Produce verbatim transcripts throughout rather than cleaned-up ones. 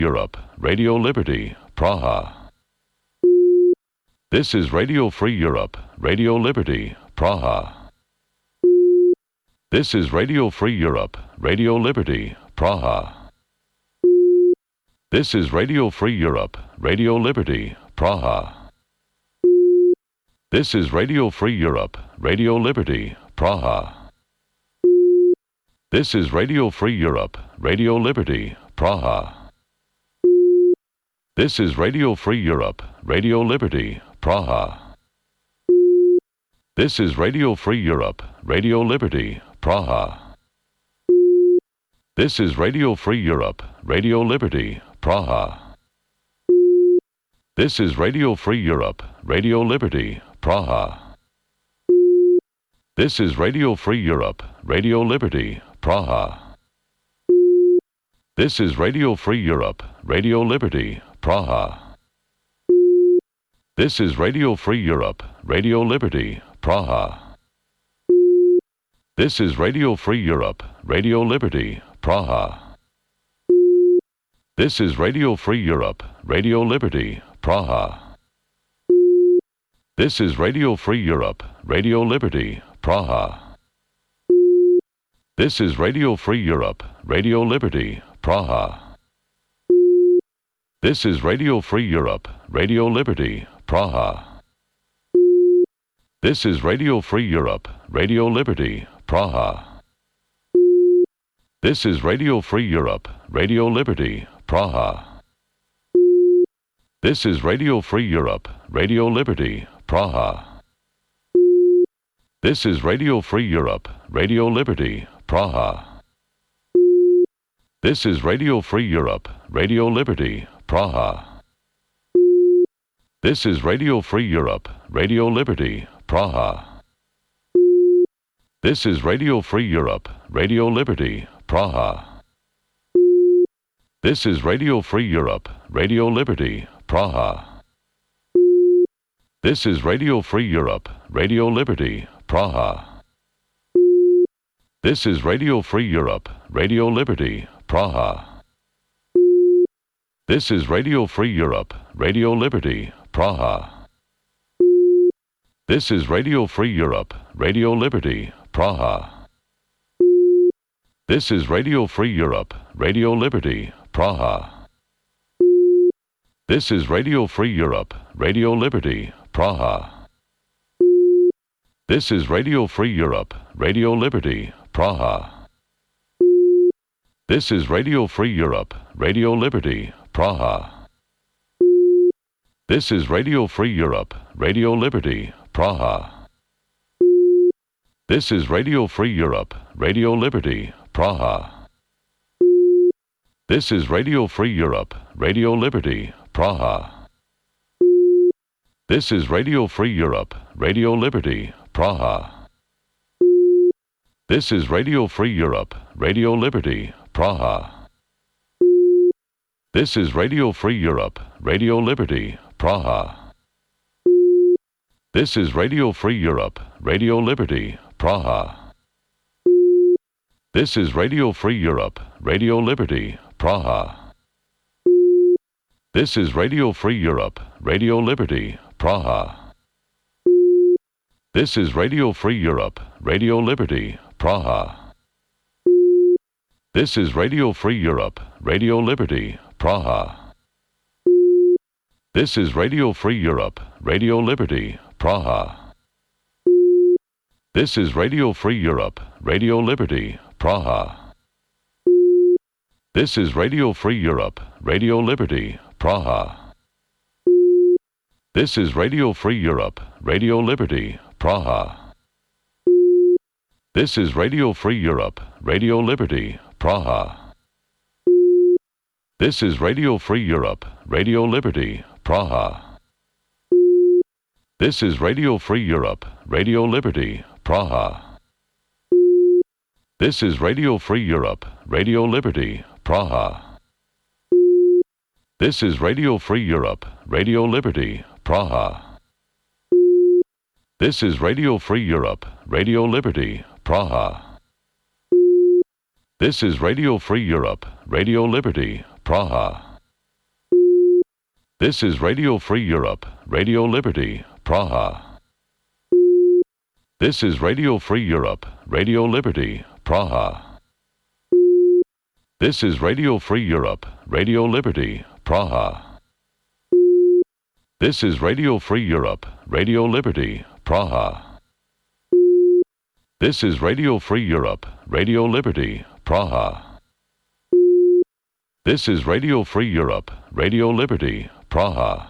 Europe, Radio Liberty, Praha. This is Radio Free Europe, Radio Liberty, Praha. This is Radio Free Europe, Radio Liberty, Praha. This is Radio Free Europe, Radio Liberty, Praha. This is Radio Free Europe, Radio Liberty, Praha. This is Radio Free Europe, Radio Liberty, Praha. This is Radio Free Europe, Radio Liberty, Praha. This is Radio Free Europe, Radio Liberty, Praha. This is Radio Free Europe, Radio Liberty, Praha. This is Radio Free Europe, Radio Liberty, Praha. This is Radio Free Europe, Radio Liberty, Praha. This is Radio Free Europe, Radio Liberty, Praha. This is Radio Free Europe, Radio Liberty, Praha. This is Radio Free Europe, Radio Liberty, Praha. This is Radio Free Europe, Radio Liberty, Praha. This is Radio Free Europe, Radio Liberty, Praha. This is Radio Free Europe, Radio Liberty, Praha. This is Radio Free Europe, Radio Liberty, Praha. This is Radio Free Europe, Radio Liberty, Praha. This is Radio Free Europe, Radio Liberty, Praha. This is Radio Free Europe, Radio Liberty, Praha. This is Radio Free Europe, Radio Liberty, Praha. This is Radio Free Europe, Radio Liberty, Praha. This is Radio Free Europe, Radio Liberty, Praha. This is Radio Free Europe, Radio Liberty, Praha. This is Radio Free Europe, Radio Liberty, Praha. This is Radio Free Europe, Radio Liberty, Praha. This is Radio Free Europe, Radio Liberty, Praha. This is Radio Free Europe, Radio Liberty, Praha. This is Radio Free Europe, Radio Liberty, Praha. This is Radio Free Europe, Radio Liberty, Praha. This is Radio Free Europe, Radio Liberty, Praha. This is Radio Free Europe, Radio Liberty, Praha. This is Radio Free Europe, Radio Liberty, Praha. This is Radio Free Europe, Radio Liberty, Praha. This is Radio Free Europe, Radio Liberty, Praha. This is Radio Free Europe, Radio Liberty, Praha. This is Radio Free Europe, Radio Liberty, Praha. This is Radio Free Europe, Radio Liberty, Praha. This is Radio Free Europe, Radio Liberty, Praha. This is Radio Free Europe, Radio Liberty, Praha. This is Radio Free Europe, Radio Liberty, Praha. This is Radio Free Europe, Radio Liberty, Praha. This is Radio Free Europe, Radio Liberty, Praha. This is Radio Free Europe, Radio Liberty, Praha. This is Radio Free Europe, Radio Liberty, Praha. This is Radio Free Europe, Radio Liberty, Praha. This is Radio Free Europe, Radio Liberty, Praha. This is Radio Free Europe, Radio Liberty, Praha. This is Radio Free Europe, Radio Liberty, Praha. This is Radio Free Europe, Radio Liberty, Praha. This is Radio Free Europe, Radio Liberty, Praha. This is Radio Free Europe, Radio Liberty, Praha. This is Radio Free Europe, Radio Liberty, Praha. This is Radio Free Europe, Radio Liberty, Praha. This is Radio Free Europe, Radio Liberty, Praha. This is Radio Free Europe, Radio Liberty, Praha. This is Radio Free Europe, Radio Liberty, Praha. This is Radio Free Europe, Radio Liberty, Praha. This is Radio Free Europe, Radio Liberty, Praha. This is Radio Free Europe, Radio Liberty, Praha. This is Radio Free Europe, Radio Liberty, Praha.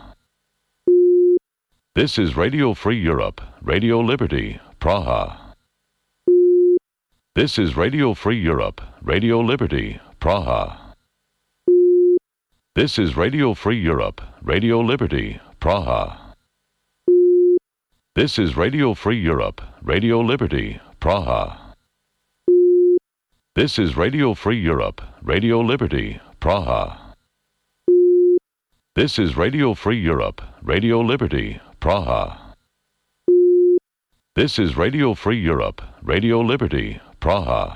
This is Radio Free Europe, Radio Liberty, Praha. This is Radio Free Europe, Radio Liberty, Praha. This is Radio Free Europe, Radio Liberty, Praha. This is Radio Free Europe, Radio Liberty, Praha. This is Radio Free Europe, Radio Liberty, Praha. This is Radio Free Europe, Radio Liberty, Praha. This is Radio Free Europe, Radio Liberty, Praha.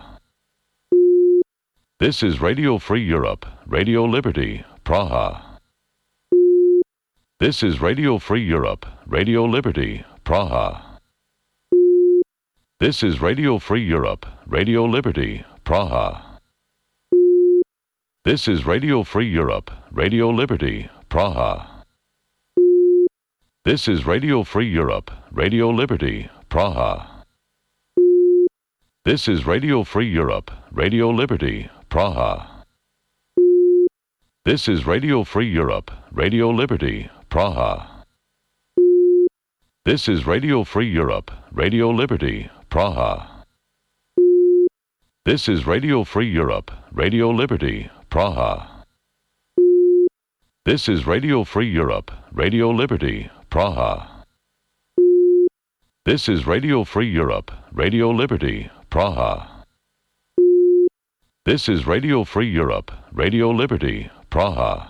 This is Radio Free Europe, Radio Liberty, Praha. This is Radio Free Europe, Radio Liberty, Praha. This is Radio Free Europe, Radio Liberty, Praha. This is Radio Free Europe, Radio Liberty, Praha. This is Radio Free Europe, Radio Liberty, Praha. This is Radio Free Europe, Radio Liberty, Praha. This is Radio Free Europe, Radio Liberty, Praha. This is Radio Free Europe, Radio Liberty, Praha. This is Radio Free Europe, Radio Liberty, Praha. This is Radio Free Europe, Radio Liberty, Praha. This is Radio Free Europe, Radio Liberty, Praha. This is Radio Free Europe, Radio Liberty, Praha.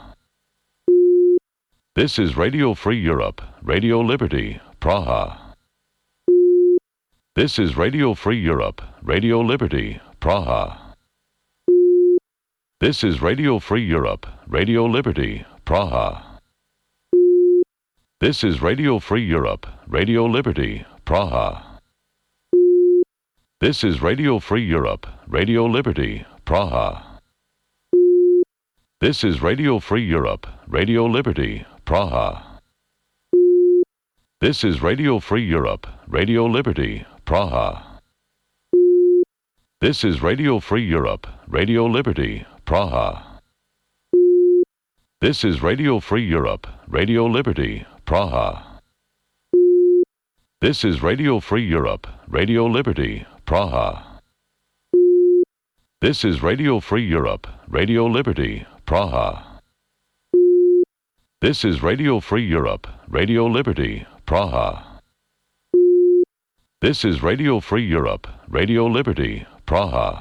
This is Radio Free Europe, Radio Liberty, Praha. This is Radio Free Europe, Radio Liberty, Praha. This is Radio Free Europe, Radio Liberty, Praha. This is Radio Free Europe, Radio Liberty, Praha. This is Radio Free Europe, Radio Liberty, Praha. This is Radio Free Europe, Radio Liberty, Praha. This is Radio Free Europe, Radio Liberty, Praha. This is Radio Free Europe, Radio Liberty, Praha. This is Radio Free Europe, Radio Liberty, Praha. This is Radio Free Europe, Radio Liberty, Praha. This is Radio Free Europe, Radio Liberty, Praha. This is Radio Free Europe, Radio Liberty, Praha. This is Radio Free Europe, Radio Liberty, Praha.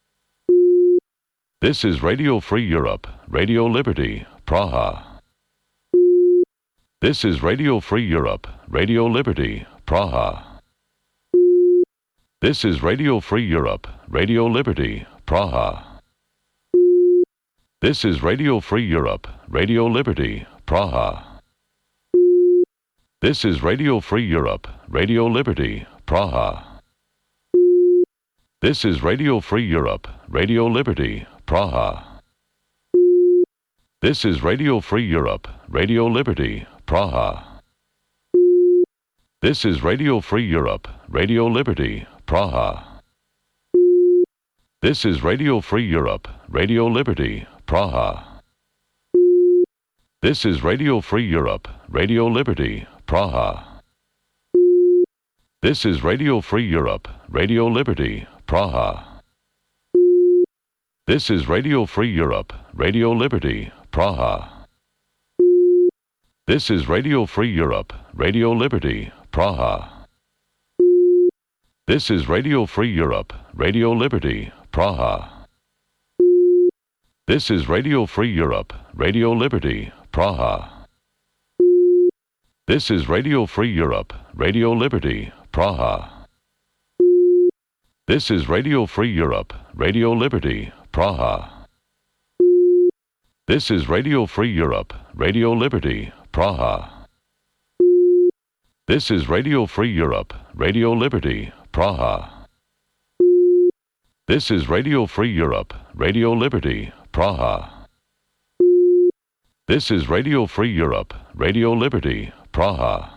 This is Radio Free Europe, Radio Liberty, Praha. This is Radio Free Europe, Radio Liberty, Praha. This is Radio Free Europe, Radio Liberty, Praha. This is Radio Free Europe, Radio Liberty, Praha. This is Radio Free Europe, Radio Liberty, Praha. This is Radio Free Europe, Radio Liberty, Praha. This is Radio Free Europe, Radio Liberty, Praha. This is Radio Free Europe, Radio Liberty, Praha. This is Radio Free Europe, Radio Liberty, Praha. This is Radio Free Europe, Radio Liberty, Praha. This is Radio Free Europe, Radio Liberty, Praha. This is Radio Free Europe, Radio Liberty, Praha. This is Radio Free Europe, Radio Liberty, Praha. This is Radio Free Europe, Radio Liberty, Praha. This is Radio Free Europe, Radio Liberty, Praha. This is Radio Free Europe, Radio Liberty, Praha. This is Radio Free Europe, Radio Liberty, Praha. This is Radio Free Europe, Radio Liberty, Praha. This is Radio Free Europe, Radio Liberty, Praha. This is Radio Free Europe, Radio Liberty, Praha. This is Radio Free Europe, Radio Liberty, Praha.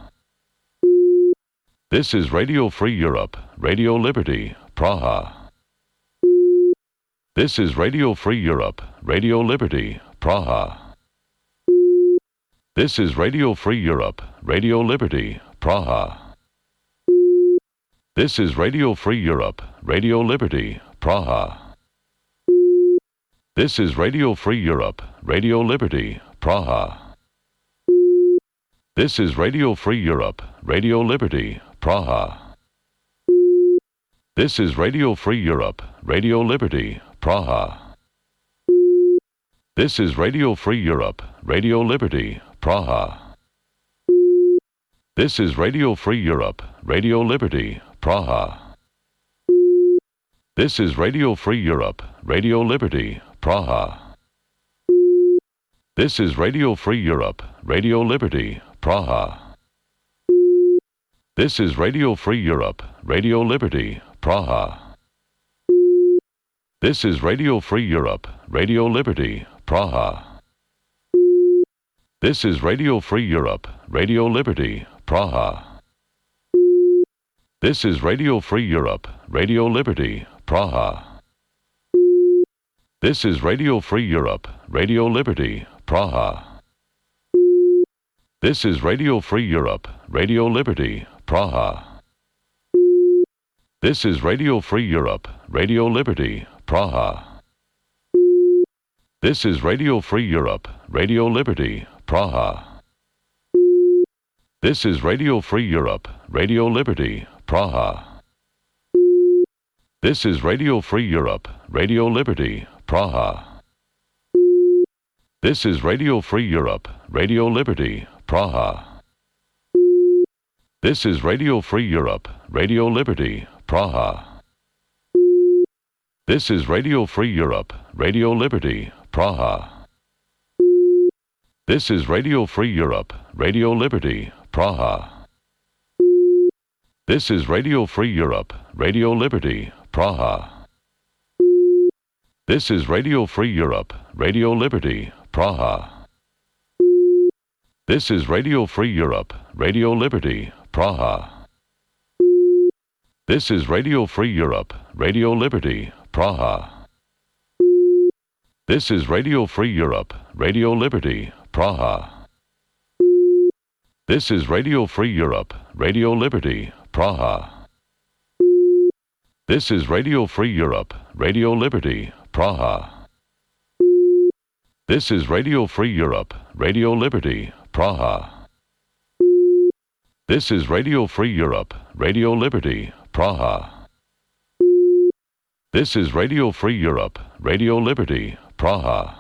This is Radio Free Europe, Radio Liberty, Praha. This is Radio Free Europe, Radio Liberty, Praha. This is Radio Free Europe, Radio Liberty, Praha. This is Radio Free Europe, Radio Liberty, Praha. This is Radio Free Europe, Radio Liberty, Praha. This is Radio Free Europe, Radio Liberty, Praha. This is Radio Free Europe, Radio Liberty, Praha. This is Radio Free Europe, Radio Liberty, Praha. This is Radio Free Europe, Radio Liberty, Praha. This is Radio Free Europe, Radio Liberty, Praha. This is Radio Free Europe, Radio Liberty, Praha. This is Radio Free Europe, Radio Liberty, Praha. This is Radio Free Europe, Radio Liberty, Praha. This is Radio Free Europe, Radio Liberty, Praha. This is Radio Free Europe, Radio Liberty, Praha. This is Radio Free Europe, Radio Liberty, Praha. This is Radio Free Europe, Radio Liberty, Praha. This is Radio Free Europe, Radio Liberty, Praha. This is Radio Free Europe, Radio Liberty, Praha. This is Radio Free Europe, Radio Liberty, Praha. This is Radio Free Europe, Radio Liberty, Praha. This is Radio Free Europe, Radio Liberty, Praha. This is Radio Free Europe, Radio Liberty, Praha. This is Radio Free Europe, Radio Liberty, Praha. This is Radio Free Europe, Radio Liberty, Praha. This is Radio Free Europe, Radio Liberty, Praha. This is Radio Free Europe, Radio Liberty, Praha. This is Radio Free Europe, Radio Liberty, Praha. This is Radio Free Europe, Radio Liberty, Praha. This is Radio Free Europe, Radio Liberty, Praha. This is Radio Free Europe, Radio Liberty, Praha. This is Radio Free Europe, Radio Liberty, Praha. This is Radio Free Europe, Radio Liberty, Praha. This is Radio Free Europe, Radio Liberty, Praha. This is Radio Free Europe, Radio Liberty, Praha.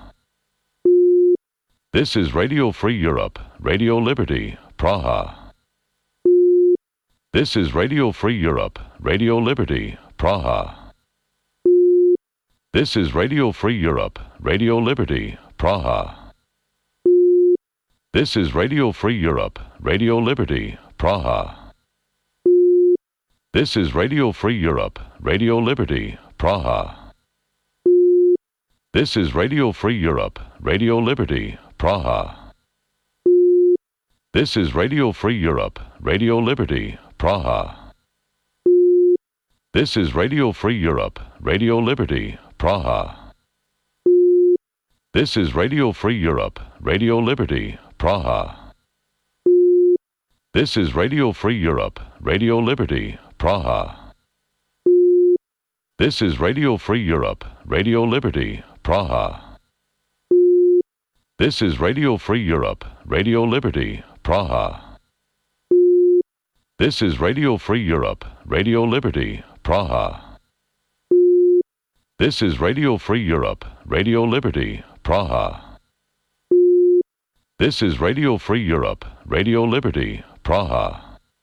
This is Radio Free Europe, Radio Liberty, Praha. This is Radio Free Europe, Radio Liberty, Praha. This is Radio Free Europe, Radio Liberty, Praha. This is Radio Free Europe, Radio Liberty, Praha. This is Radio Free Europe, Radio Liberty, Praha. This is Radio Free Europe, Radio Liberty, Praha. This is Radio Free Europe, Radio Liberty, Praha. This is Radio Free Europe, Radio Liberty, Praha. This is Radio Free Europe, Radio Liberty, Praha. This is Radio Free Europe, Radio Liberty, Praha. This is Radio Free Europe, Radio Liberty, Praha. This is Radio Free Europe, Radio Liberty, Praha. This is Radio Free Europe, Radio Liberty, Praha. This is Radio Free Europe, Radio Liberty, Praha. This is Radio Free Europe, Radio Liberty, Praha.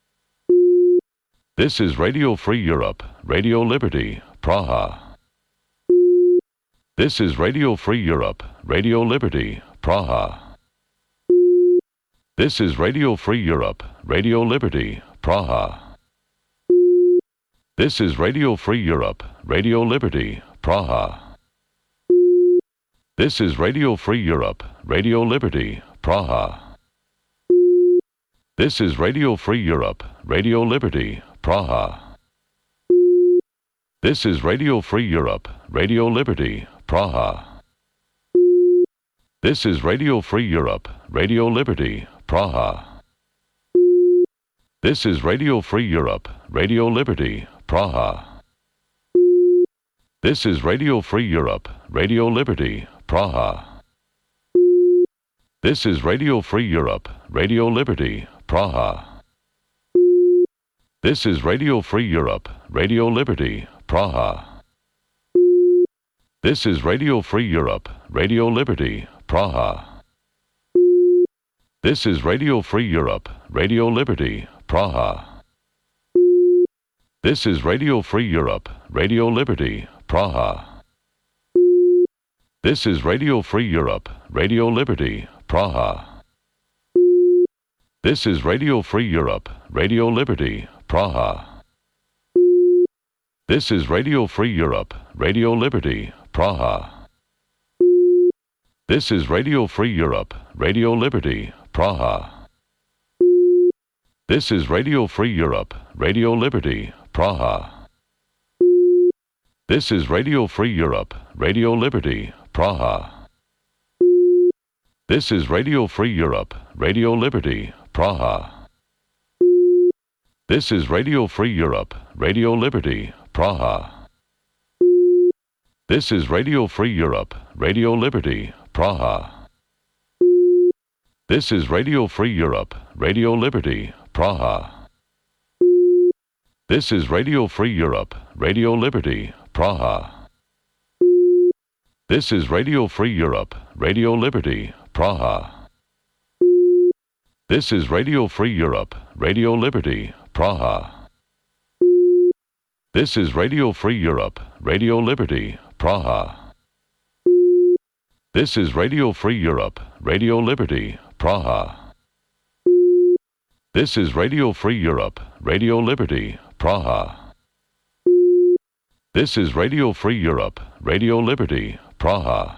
This is Radio Free Europe, Radio Liberty, Praha. This is Radio Free Europe, Radio Liberty, Praha. This is Radio Free Europe, Radio Liberty, Praha. This is Radio Free Europe, Radio Liberty, Praha. This is Radio Free Europe, Radio Liberty, Praha. This is Radio Free Europe, Radio Liberty, Praha. This is Radio Free Europe, Radio Liberty, Praha. This is Radio Free Europe, Radio Liberty, Praha. This is Radio Free Europe, Radio Liberty, Praha. This is Radio Free Europe, Radio Liberty, Praha. This is Radio Free Europe, Radio Liberty, Praha. This is Radio Free Europe, Radio Liberty, Praha. This is Radio Free Europe, Radio Liberty, Praha. This is Radio Free Europe, Radio Liberty, Praha. This is Radio Free Europe, Radio Liberty, Praha. This is Radio Free Europe, Radio Liberty, Praha. This is Radio Free Europe, Radio Liberty, Praha. This is Radio Free Europe, Radio Liberty, Praha. This is Radio Free Europe, Radio Liberty, Praha. This is Radio Free Europe, Radio Liberty, Praha. This is Radio Free Europe, Radio Liberty, Praha. This is Radio Free Europe, Radio Liberty, Praha. This is Radio Free Europe, Radio Liberty, Praha. This is Radio Free Europe, Radio Liberty, Praha. This is Radio Free Europe, Radio Liberty, Praha. This is Radio Free Europe, Radio Liberty, Praha. This is Radio Free Europe, Radio Liberty, Praha. This is Radio Free Europe, Radio Liberty, Praha. This is Radio Free Europe, Radio Liberty, Praha. This is Radio Free Europe, Radio Liberty, Praha. This is Radio Free Europe, Radio Liberty, Praha. This is Radio Free Europe, Radio Liberty, Praha.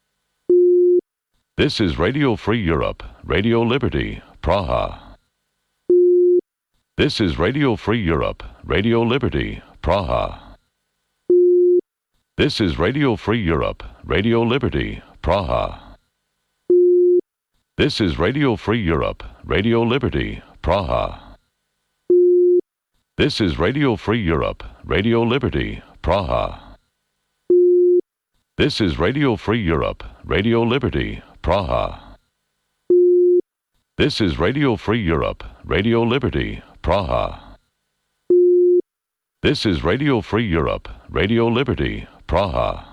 This is Radio Free Europe, Radio Liberty, Praha. This is Radio Free Europe, Radio Liberty, Praha. This is Radio Free Europe, Radio Liberty, Praha. This is Radio Free Europe, Radio Liberty, Praha. This is Radio Free Europe, Radio Liberty, Praha. This is Radio Free Europe, Radio Liberty, Praha. This is Radio Free Europe, Radio Liberty, Praha. This is Radio Free Europe, Radio Liberty, Praha.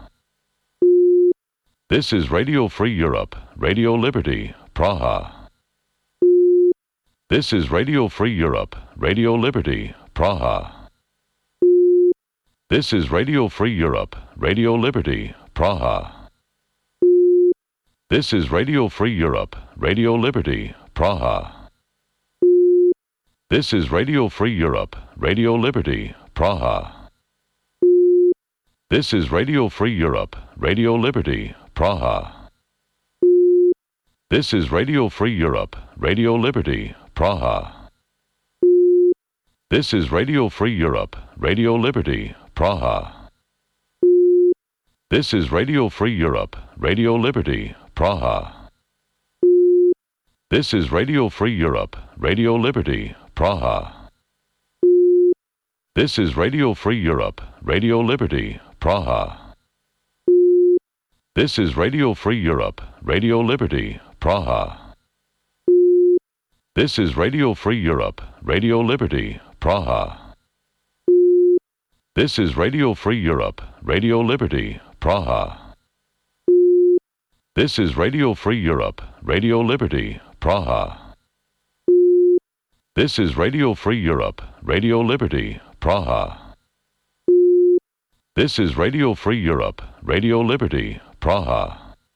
This is Radio Free Europe, Radio Liberty, Praha. This is Radio Free Europe, Radio Liberty, Praha. This is Radio Free Europe, Radio Liberty, Praha. This is Radio Free Europe, Radio Liberty, Praha. This is Radio Free Europe, Radio Liberty, Praha. This is Radio Free Europe, Radio Liberty, Praha. This is Radio Free Europe, Radio Liberty, Praha. This is Radio Free Europe, Radio Liberty, Praha. This is Radio Free Europe, Radio Liberty, Praha. This is Radio Free Europe, Radio Liberty, Praha. This is Radio Free Europe, Radio Liberty, Praha. This is Radio Free Europe, Radio Liberty, Praha. This is Radio Free Europe, Radio Liberty, Praha. This is Radio Free Europe, Radio Liberty, Praha. This is Radio Free Europe, Radio Liberty, Praha. This is Radio Free Europe, Radio Liberty, Praha. This is Radio Free Europe, Radio Liberty, Praha.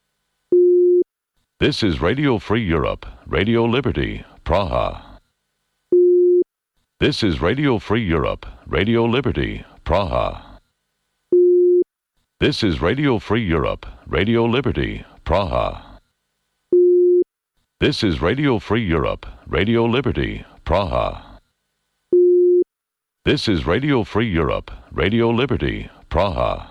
This is Radio Free Europe, Radio Liberty, Praha. This is Radio Free Europe, Radio Liberty, Praha. This is Radio Free Europe, Radio Liberty, Praha. This is Radio Free Europe, Radio Liberty, Praha. This is Radio Free Europe, Radio Liberty, Praha.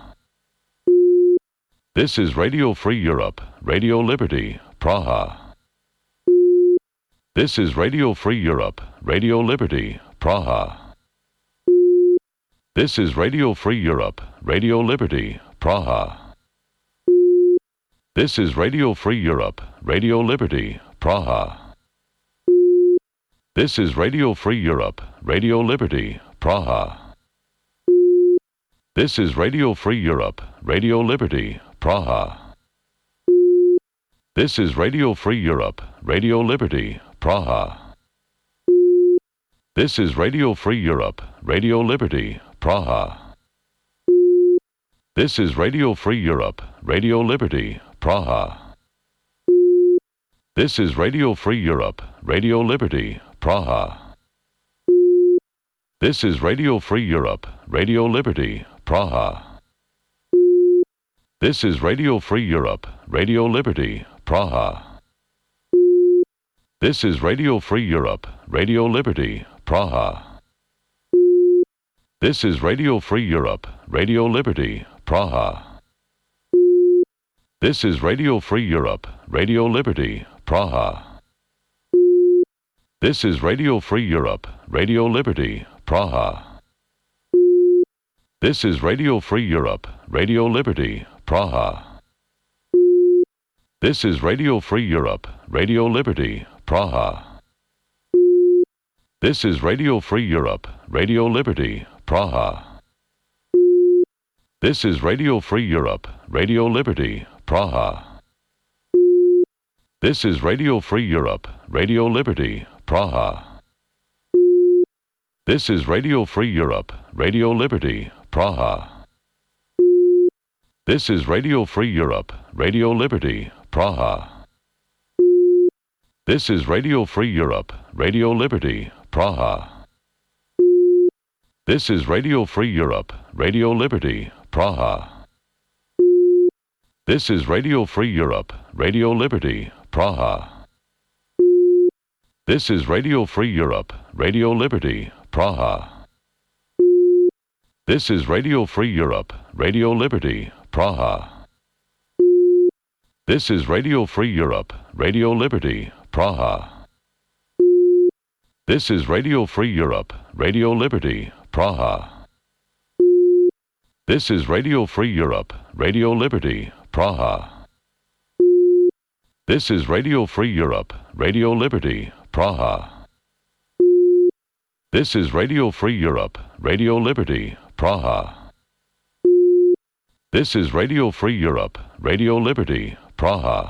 This is Radio Free Europe, Radio Liberty, Praha. This is Radio Free Europe, Radio Liberty, Praha. This is Radio Free Europe, Radio Liberty, Praha. This is Radio Free Europe, Radio Liberty, Praha. This is Radio Free Europe, Radio Liberty, Praha. This is Radio Free Europe, Radio Liberty, Praha. This is Radio Free Europe, Radio Liberty, Praha. This is Radio Free Europe, Radio Liberty, Praha. This is Radio Free Europe, Radio Liberty, Praha. This is Radio Free Europe, Radio Liberty, Praha. This is Radio Free Europe, Radio Liberty, Praha. This is Radio Free Europe, Radio Liberty, Praha. This is Radio Free Europe, Radio Liberty, Praha. This is Radio Free Europe, Radio Liberty, Praha. This is Radio Free Europe, Radio Liberty, Praha. This is Radio Free Europe, Radio Liberty, Praha. This is Radio Free Europe, Radio Liberty, Praha. This is Radio Free Europe, Radio Liberty, Praha. This is Radio Free Europe, Radio Liberty, Praha. This is Radio Free Europe, Radio Liberty, Praha. This is Radio Free Europe, Radio Liberty, Praha. This is Radio Free Europe, Radio Liberty, Praha. This is Radio Free Europe, Radio Liberty, Praha. This is Radio Free Europe, Radio Liberty, Praha. This is Radio Free Europe, Radio Liberty, Praha. This is Radio Free Europe, Radio Liberty, Praha. This is Radio Free Europe, Radio Liberty, Praha. This is Radio Free Europe, Radio Liberty, Praha. This is Radio Free Europe, Radio Liberty, Praha. This is Radio Free Europe, Radio Liberty, Praha. This is Radio Free Europe, Radio Liberty, Praha. This is Radio Free Europe, Radio Liberty, Praha. This is Radio Free Europe, Radio Liberty, Praha. This is Radio Free Europe, Radio Liberty, Praha.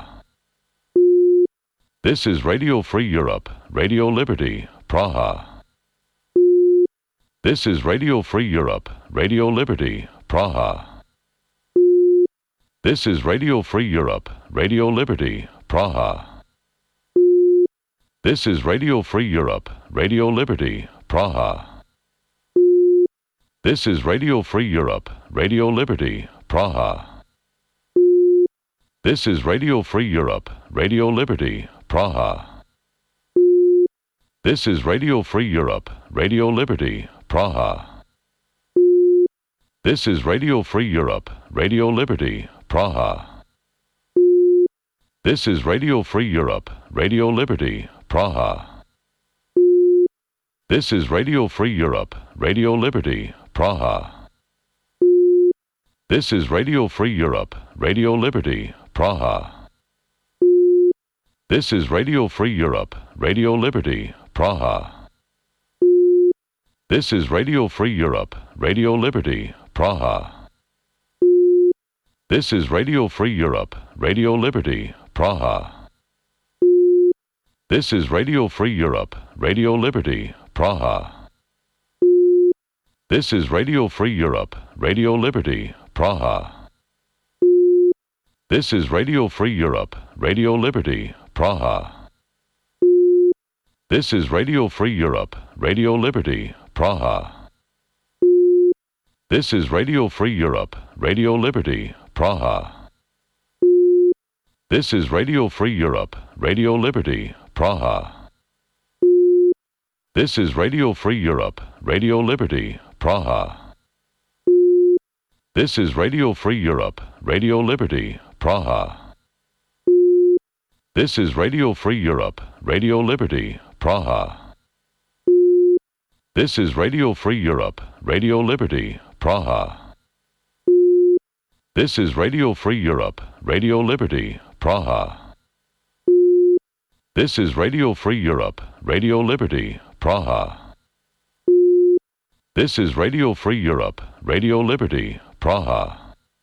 This is Radio Free Europe, Radio Liberty, Praha. This is Radio Free Europe, Radio Liberty, Praha. This is Radio Free Europe, Radio Liberty, Praha. This is Radio Free Europe, Radio Liberty, Praha. This is Radio Free Europe, Radio Liberty, Praha. This is Radio Free Europe, Radio Liberty, Praha. This is Radio Free Europe, Radio Liberty, Praha. This is Radio Free Europe, Radio Liberty, Praha. This is Radio Free Europe, Radio Liberty, Praha. This is Radio Free Europe, Radio Liberty, Praha. This is Radio Free Europe, Radio Liberty, Praha. This is Radio Free Europe, Radio Liberty, Praha. This is Radio Free Europe, Radio Liberty, Praha. This is Radio Free Europe, Radio Liberty, Praha. This is Radio Free Europe, Radio Liberty, Praha. This is Radio Free Europe, Radio Liberty, Praha. This is Radio Free Europe, Radio Liberty, Praha. This is Radio Free Europe, Radio Liberty, Praha. This is Radio Free Europe, Radio Liberty, Praha. This is Radio Free Europe, Radio Liberty, Praha. This is Radio Free Europe, Radio Liberty, Praha. This is Radio Free Europe, Radio Liberty, Praha. This is Radio Free Europe, Radio Liberty, Praha. This is Radio Free Europe, Radio Liberty, Praha. This is Radio Free Europe, Radio Liberty, Praha. This is Radio Free Europe, Radio Liberty, Praha. This is Radio Free Europe, Radio Liberty, Praha.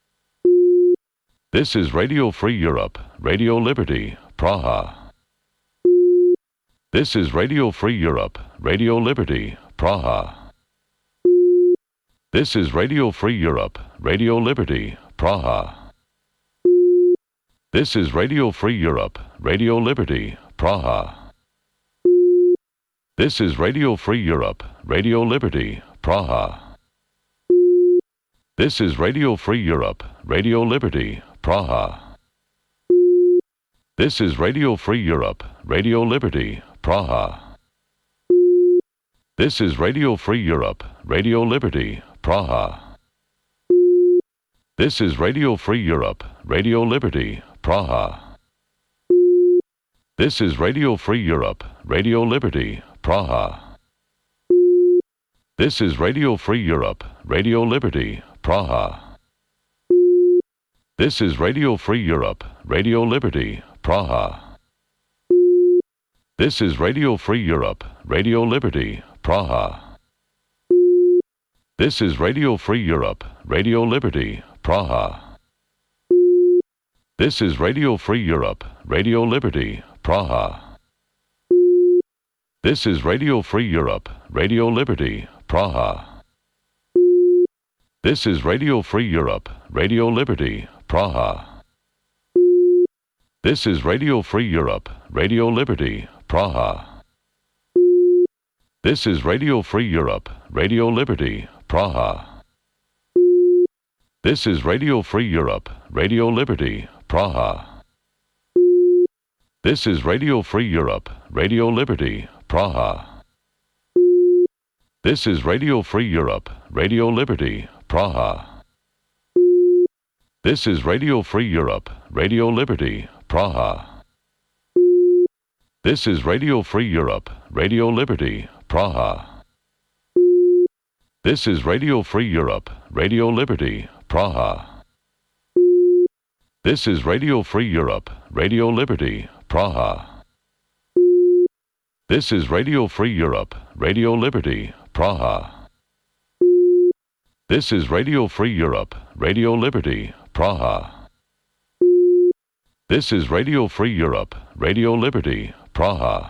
This is Radio Free Europe, Radio Liberty, Praha. This is Radio Free Europe, Radio Liberty, Praha. This is Radio Free Europe, Radio Liberty, Praha. This is Radio Free Europe, Radio Liberty, Praha. This is Radio Free Europe, Radio Liberty, Praha. This is Radio Free Europe, Radio Liberty, Praha. This is Radio Free Europe, Radio Liberty, Praha. This is Radio Free Europe, Radio Liberty, Praha. This is Radio Free Europe, Radio Liberty, Praha. This is Radio Free Europe, Radio Liberty, Praha. This is Radio Free Europe, Radio Liberty, Praha. This is Radio Free Europe, Radio Liberty, Praha. This is Radio Free Europe, Radio Liberty, Praha. This is Radio Free Europe, Radio Liberty, Praha. This is Radio Free Europe, Radio Liberty, Praha. This is Radio Free Europe, Radio Liberty, Praha. This is Radio Free Europe, Radio Liberty, Praha. This is Radio Free Europe, Radio Liberty, Praha. This is Radio Free Europe, Radio Liberty, Praha. This is Radio Free Europe, Radio Liberty, Praha. This is Radio Free Europe, Radio Liberty, Praha. This is Radio Free Europe, Radio Liberty, Praha. This is Radio Free Europe, Radio Liberty, Praha. This is Radio Free Europe, Radio Liberty, Praha. This is Radio Free Europe, Radio Liberty, Praha. This is Radio Free Europe, Radio Liberty, Praha. This is Radio Free Europe, Radio Liberty, Praha. This is Radio Free Europe, Radio Liberty, Praha. This is Radio Free Europe, Radio Liberty, Praha.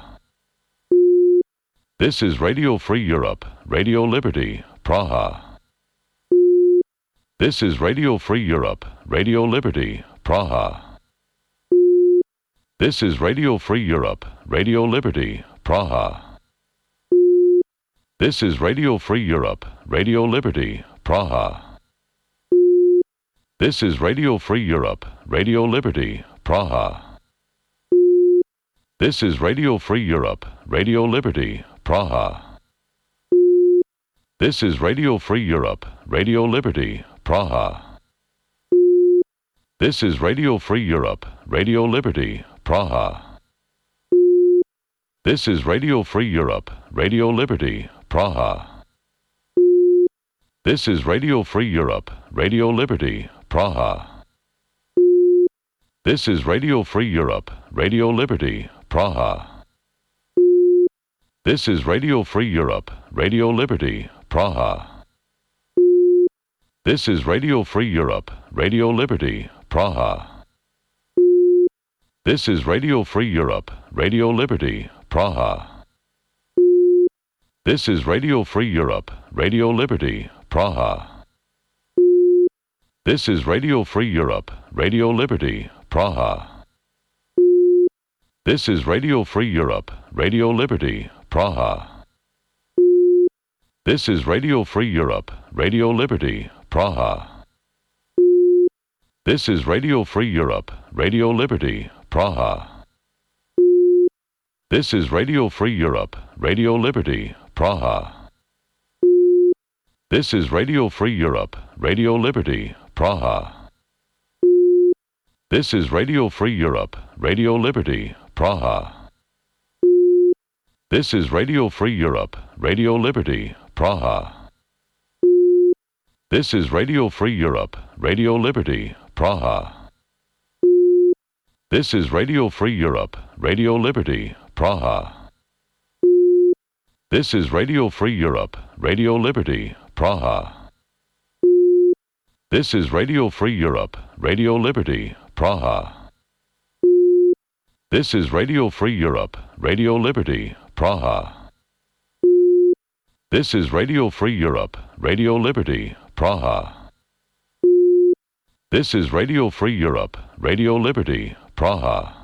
This is Radio Free Europe, Radio Liberty, Praha. This is Radio Free Europe, Radio Liberty, Praha. This is Radio Free Europe, Radio Liberty, Praha. This is Radio Free Europe, Radio Liberty, Praha. This is Radio Free Europe, Radio Liberty, Praha. This is Radio Free Europe, Radio Liberty, Praha. This is Radio Free Europe, Radio Liberty, Praha. This is Radio Free Europe, Radio Liberty, Praha. This is Radio Free Europe, Radio Liberty, Praha. This is Radio Free Europe, Radio Liberty, Praha. This is Radio Free Europe, Radio Liberty, Praha. This is Radio Free Europe, Radio Liberty, Praha. This is Radio Free Europe, Radio Liberty, Praha. This is Radio Free Europe, Radio Liberty, Praha. This is Radio Free Europe, Radio Liberty, Praha. This is Radio Free Europe, Radio Liberty, Praha. This is Radio Free Europe, Radio Liberty, Praha. This is Radio Free Europe, Radio Liberty, Praha. This is Radio Free Europe, Radio Liberty, Praha. This is Radio Free Europe, Radio Liberty, Praha. This is Radio Free Europe, Radio Liberty, Praha. This is Radio Free Europe, Radio Liberty, Praha. This is Radio Free Europe, Radio Liberty, Praha. This is Radio Free Europe, Radio Liberty, Praha. This is Radio Free Europe, Radio Liberty, Praha. This is Radio Free Europe, Radio Liberty, Praha. This is Radio Free Europe, Radio Liberty, Praha. This is Radio Free Europe, Radio Liberty, Praha. This is Radio Free Europe, Radio Liberty, Praha. This is Radio Free Europe, Radio Liberty, Praha.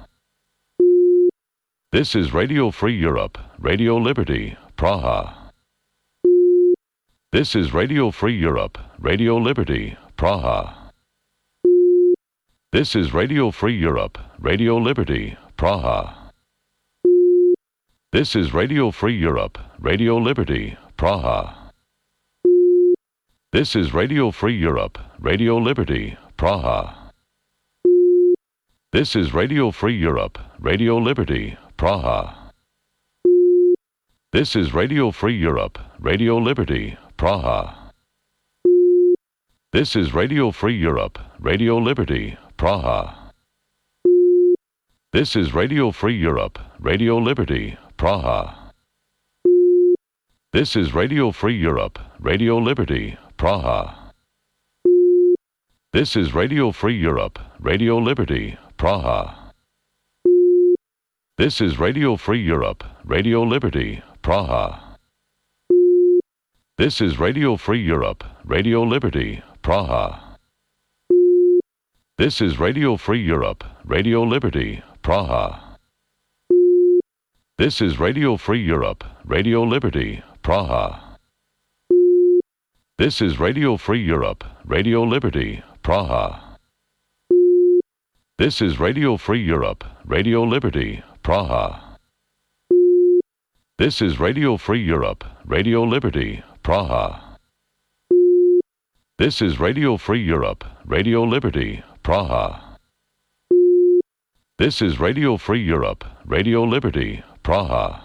This is Radio Free Europe, Radio Liberty, Praha. This is Radio Free Europe, Radio Liberty, Praha. This is Radio Free Europe, Radio Liberty, Praha. This is Radio Free Europe, Radio Liberty, Praha. This is Radio Free Europe, Radio Liberty, Praha. This is Radio Free Europe, Radio Liberty, Praha. This is Radio Free Europe, Radio Liberty, Praha. This is Radio Free Europe, Radio Liberty, Praha. This is Radio Free Europe, Radio Liberty, Praha. This is Radio Free Europe, Radio Liberty, Praha. This is Radio Free Europe, Radio Liberty, Praha. This is Radio Free Europe, Radio Liberty, Praha. This is Radio Free Europe, Radio Liberty, Praha. This is Radio Free Europe, Radio Liberty, Praha. This is Radio Free Europe, Radio Liberty, Praha. This is Radio Free Europe, Radio Liberty, Praha. This is Radio Free Europe, Radio Liberty, Praha. This is Radio Free Europe, Radio Liberty, Praha. This is Radio Free Europe, Radio Liberty, Praha. This is Radio Free Europe, Radio Liberty, Praha.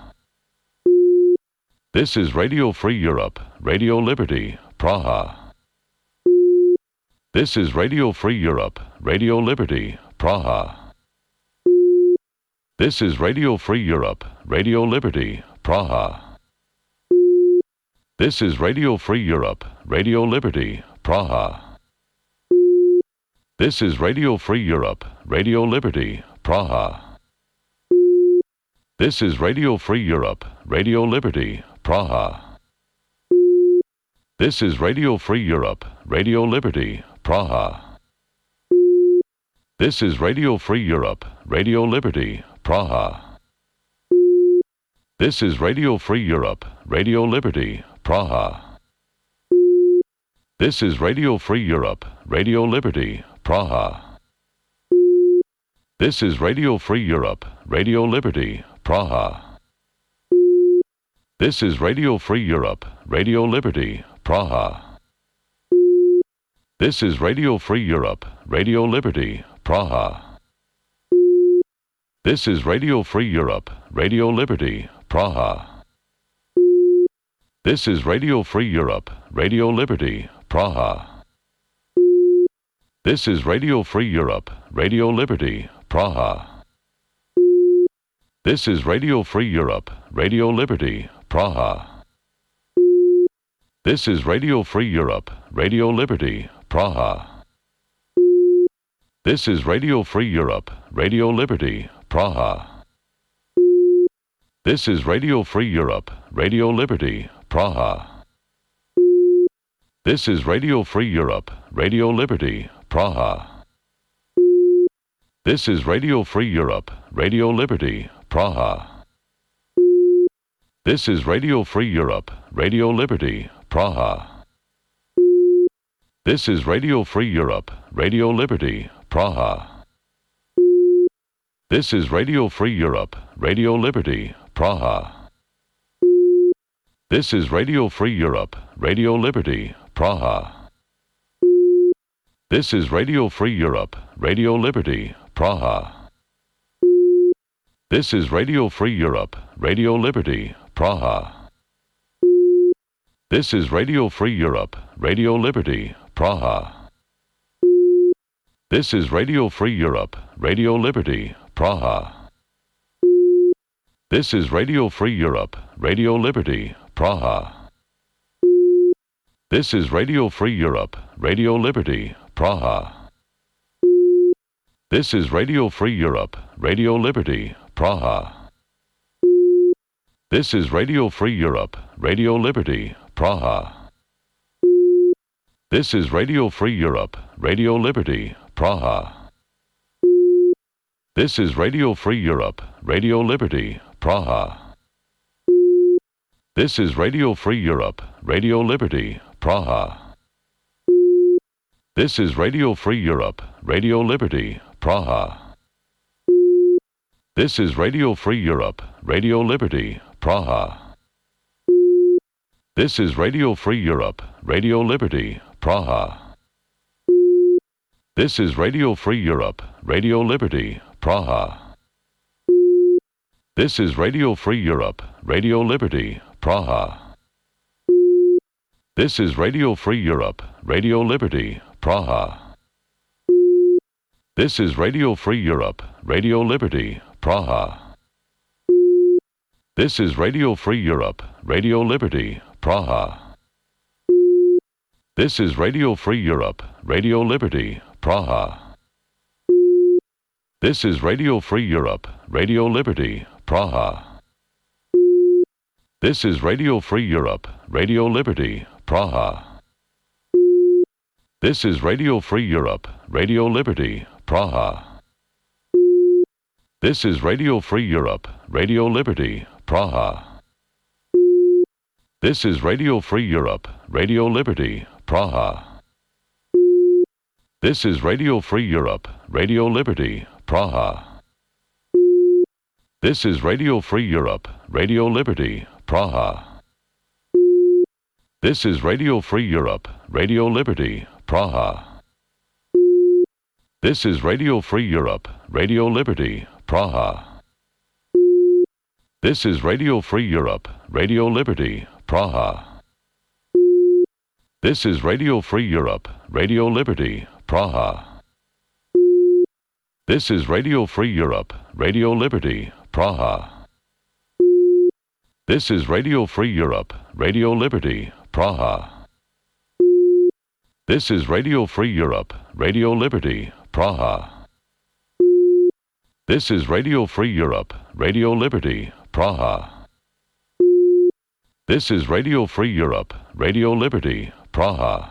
This is Radio Free Europe, Radio Liberty, Praha. This is Radio Free Europe, Radio Liberty, Praha. This is Radio Free Europe, Radio Liberty, Praha. This is Radio Free Europe, Radio Liberty, Praha. This is Radio Free Europe, Radio Liberty, Praha. This is Radio Free Europe, Radio Liberty, Praha. This is Radio Free Europe, Radio Liberty, Praha. This is Radio Free Europe, Radio Liberty, Praha. This is Radio Free Europe, Radio Liberty, Praha. This is Radio Free Europe, Radio Liberty, Praha. This is Radio Free Europe, Radio Liberty, Praha. This is Radio Free Europe, Radio Liberty, Praha. This is Radio Free Europe, Radio Liberty, Praha. This is Radio Free Europe, Radio Liberty, Praha. This is Radio Free Europe, Radio Liberty, Praha. This is Radio Free Europe, Radio Liberty, Praha. This is Radio Free Europe, Radio Liberty, Praha. This is Radio Free Europe, Radio Liberty, Praha. This is Radio Free Europe, Radio Liberty, Praha. This is Radio Free Europe, Radio Liberty, Praha. This is Radio Free Europe, Radio Liberty, Praha. This is Radio Free Europe, Radio Liberty, Praha. This is Radio Free Europe, Radio Liberty, Praha. This is Radio Free Europe, Radio Liberty, Praha. This is Radio Free Europe, Radio Liberty, Praha. This is Radio Free Europe, Radio Liberty, Praha. This is Radio Free Europe, Radio Liberty, Praha. This is Radio Free Europe, Radio Liberty, Praha. This is Radio Free Europe, Radio Liberty, Praha. This is Radio Free Europe, Radio Liberty, Praha. This is Radio Free Europe, Radio Liberty, Praha. This is Radio Free Europe, Radio Liberty, Praha. This is Radio Free Europe, Radio Liberty, Praha. This is Radio Free Europe, Radio Liberty, Praha. This is Radio Free Europe, Radio Liberty, Praha. This is Radio Free Europe, Radio Liberty, Praha. This is Radio Free Europe, Radio Liberty, Praha. This is Radio Free Europe, Radio Liberty, Praha. This is Radio Free Europe, Radio Liberty, Praha. This is Radio Free Europe, Radio Liberty, Praha. This is Radio Free Europe, Radio Liberty, Praha. This is Radio Free Europe, Radio Liberty, Praha. This is Radio Free Europe, Radio Liberty, Praha. This is Radio Free Europe, Radio Liberty, Praha. This is Radio Free Europe, Radio Liberty, Praha. This is Radio Free Europe, Radio Liberty, Praha. This is Radio Free Europe, Radio Liberty, Praha. This is Radio Free Europe, Radio Liberty, Praha. This is Radio Free Europe, Radio Liberty, Praha. This is Radio Free Europe, Radio Liberty, Praha. This is Radio Free Europe, Radio Liberty, Praha. This is Radio Free Europe, Radio Liberty, Praha. This is Radio Free Europe, Radio Liberty, Praha. This is Radio Free Europe, Radio Liberty, Praha. This is Radio Free Europe, Radio Liberty, Praha. This is Radio Free Europe, Radio Liberty, Praha. This is Radio Free Europe, Radio Liberty, Praha. This is Radio Free Europe, Radio Liberty, Praha. This is Radio Free Europe, Radio Liberty, Praha. This is Radio Free Europe, Radio Liberty, Praha. This is Radio Free Europe, Radio Liberty, Praha. This is Radio Free Europe, Radio Liberty, Praha.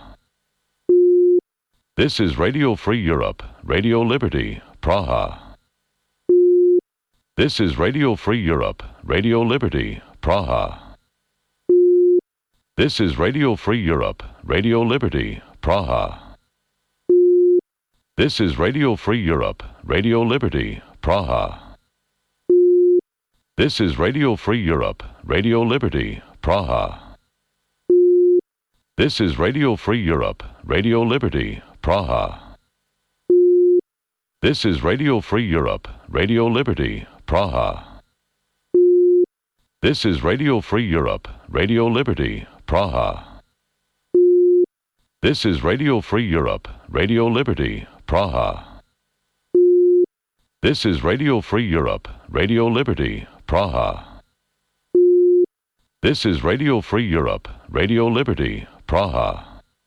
This is Radio Free Europe, Radio Liberty, Praha. This is Radio Free Europe, Radio Liberty, Praha. This is Radio Free Europe, Radio Liberty, Praha. This is Radio Free Europe, Radio Liberty, Praha. This is Radio Free Europe, Radio Liberty, Praha. This is Radio Free Europe, Radio Liberty, Praha. This is Radio Free Europe, Radio Liberty, Praha. This is Radio Free Europe, Radio Liberty, Praha. This is Radio Free Europe, Radio Liberty, Praha. This is Radio Free Europe, Radio Liberty, Praha. This is Radio Free Europe, Radio Liberty, Praha.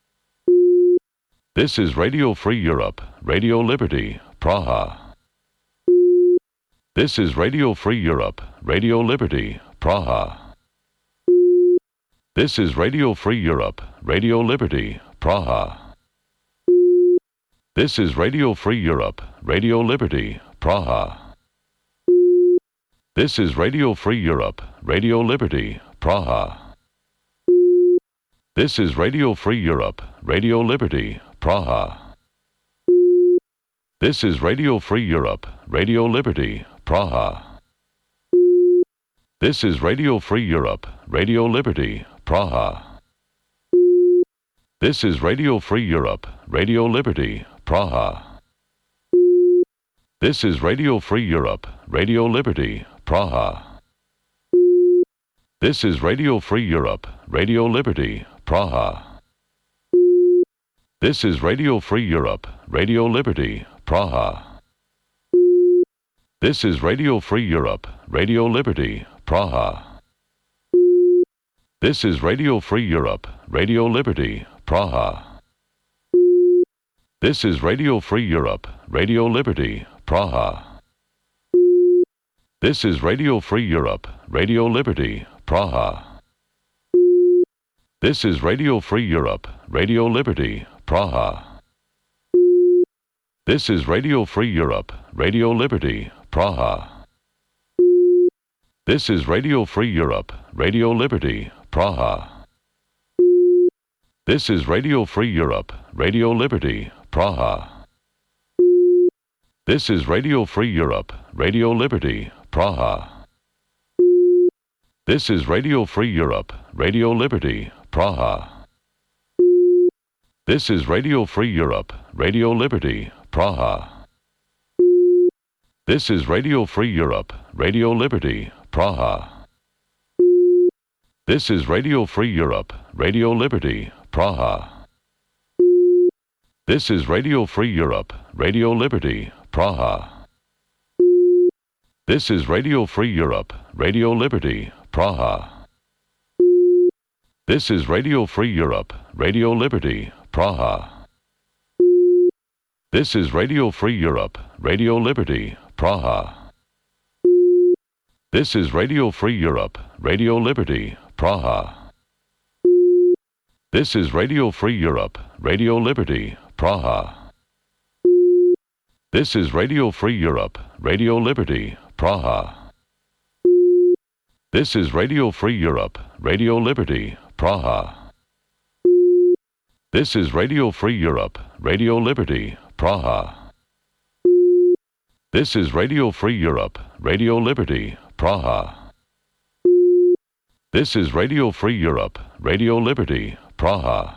This is Radio Free Europe, Radio Liberty, Praha. This is Radio Free Europe, Radio Liberty, Praha. This is Radio Free Europe, Radio Liberty, Praha. This is Radio Free Europe, Radio Liberty, Praha. This is Radio Free Europe, Radio Liberty, Praha. This is Radio Free Europe, Radio Liberty, Praha. This is Radio Free Europe, Radio Liberty, Praha. This is Radio Free Europe, Radio Liberty, Praha. This is Radio Free Europe, Radio Liberty, Praha. This is Radio Free Europe, Radio Liberty, Praha. This is Radio Free Europe, Radio Liberty, Praha. This is Radio Free Europe, Radio Liberty, Praha. This is Radio Free Europe, Radio Liberty, Praha. This is Radio Free Europe, Radio Liberty, Praha. This is Radio Free Europe, Radio Liberty, Praha. This is Radio Free Europe, Radio Liberty, Praha. This is Radio Free Europe, Radio Liberty, Praha. This is Radio Free Europe, Radio Liberty, Praha. This is Radio Free Europe, Radio Liberty, Praha. This is Radio Free Europe, Radio Liberty, Praha. This is Radio Free Europe, Radio Liberty, Praha. This is Radio Free Europe, Radio Liberty, Praha. This is Radio Free Europe, Radio Liberty, Praha. This is Radio Free Europe, Radio Liberty, Praha. This is Radio Free Europe, Radio Liberty, Praha. This is Radio Free Europe, Radio Liberty, Praha. This is Radio Free Europe, Radio Liberty, Praha. This is Radio Free Europe, Radio Liberty, Praha. This is Radio Free Europe, Radio Liberty, Praha. This is Radio Free Europe, Radio Liberty, Praha. This is Radio Free Europe, Radio Liberty, Praha. This is Radio Free Europe, Radio Liberty, Praha. This is Radio Free Europe, Radio Liberty, Praha. This is Radio Free Europe, Radio Liberty, Praha. This is Radio Free Europe, Radio Liberty, Praha. This is Radio Free Europe, Radio Liberty, Praha.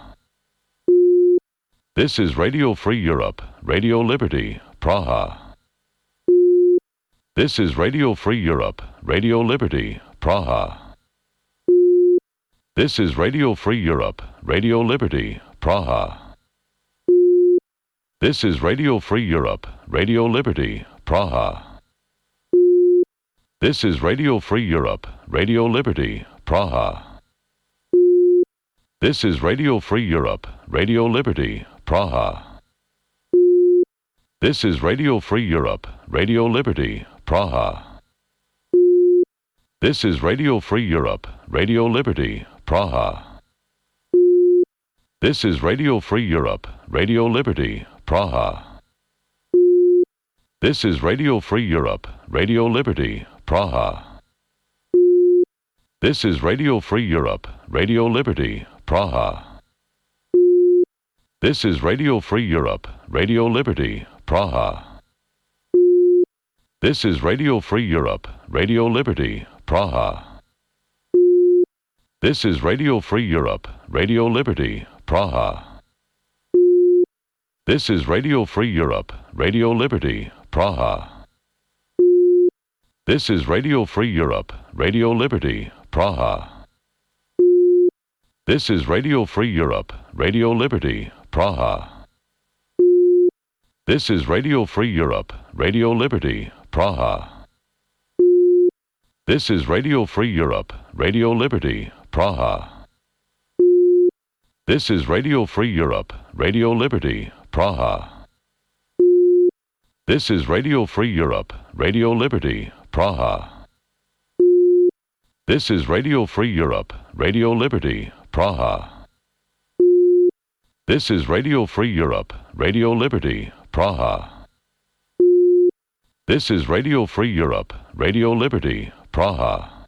This is Radio Free Europe, Radio Liberty, Praha. This is Radio Free Europe, Radio Liberty, Praha. This is Radio Free Europe, Radio Liberty, Praha. This is Radio Free Europe, Radio Liberty, Praha. This is Radio Free Europe, Radio Liberty, Praha. This is Radio Free Europe, Radio Liberty, Praha. This is Radio Free Europe, Radio Liberty, Praha. This is Radio Free Europe, Radio Liberty, Praha. This is Radio Free Europe, Radio Liberty, Praha. This is Radio Free Europe, Radio Liberty, Praha. This is Radio Free Europe, Radio Liberty, Praha. This is Radio Free Europe, Radio Liberty, Praha. This is Radio Free Europe, Radio Liberty, Praha. This is Radio Free Europe, Radio Liberty, Praha. This is Radio Free Europe, Radio Liberty, Praha. This is Radio Free Europe, Radio Liberty, Praha. This is Radio Free Europe, Radio Liberty, Praha. This is Radio Free Europe, Radio Liberty, Praha. This is Radio Free Europe, Radio Liberty, Praha. This is Radio Free Europe, Radio Liberty, Praha. This is Radio Free Europe, Radio Liberty, Praha. This is Radio Free Europe, Radio Liberty, Praha. This is Radio Free Europe, Radio Liberty, Praha. This is Radio Free Europe, Radio Liberty, Praha.